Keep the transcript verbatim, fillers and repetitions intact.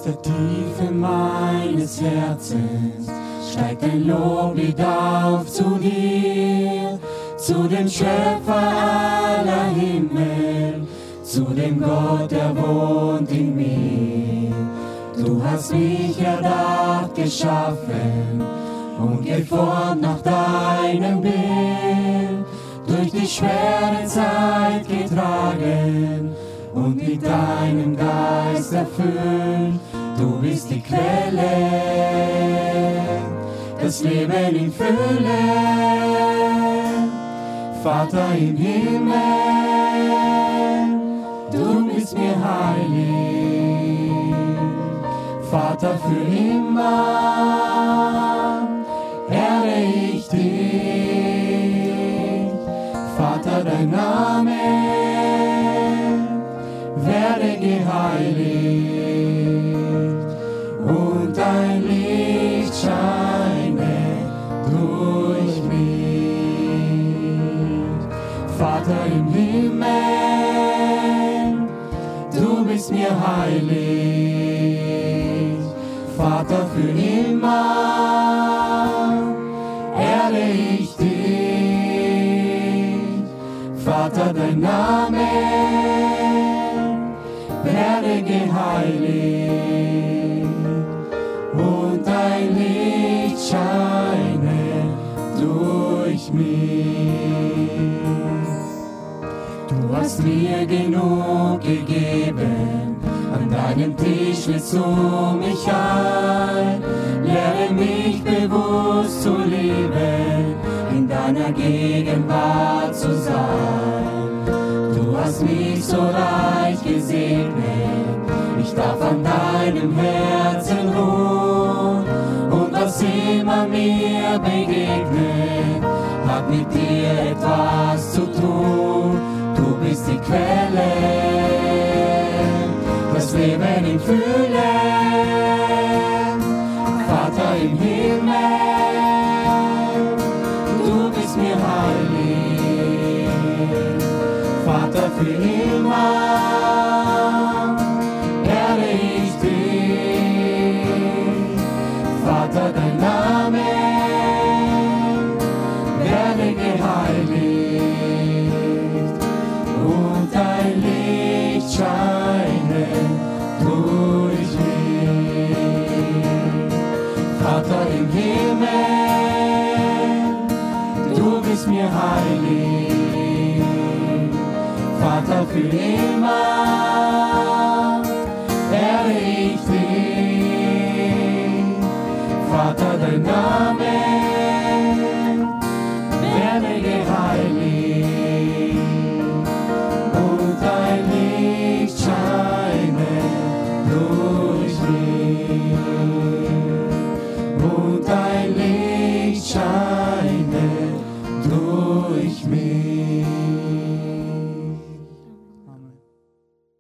Aus der Tiefe meines Herzens steigt ein Loblied auf zu dir, zu dem Schöpfer aller Himmel, zu dem Gott, der wohnt in mir. Du hast mich erdacht, geschaffen und geformt nach deinem Bild, durch die schwere Zeit getragen und mit deinem Geist erfüllt. Du bist die Quelle, das Leben in Fülle, Vater im Himmel, du bist mir heilig, Vater für immer, ehre ich dich, Vater dein Name, werde geheiligt und dein Licht scheine durch mich. Vater im Himmel, du bist mir heilig, Vater für immer, ehre ich dich, Vater dein Name, werde geheiligt und dein Licht scheine durch mich. Du hast mir genug gegeben, an deinem Tisch lädst du mich ein. Lehre mich bewusst zu lieben, in deiner Gegenwart zu sein. Du hast mich so reich gesegnet, ich darf an deinem Herzen ruhen. Und was immer mir begegnet, hat mit dir etwas zu tun. Du bist die Quelle, das Leben in Fülle, Vater im Himmel, du bist mir heilig, Vater für immer, ehre ich dich, Vater dein Name, werde geheiligt und dein Licht scheine durch mich. Vater im Himmel, du bist mir heilig, Vater für immer,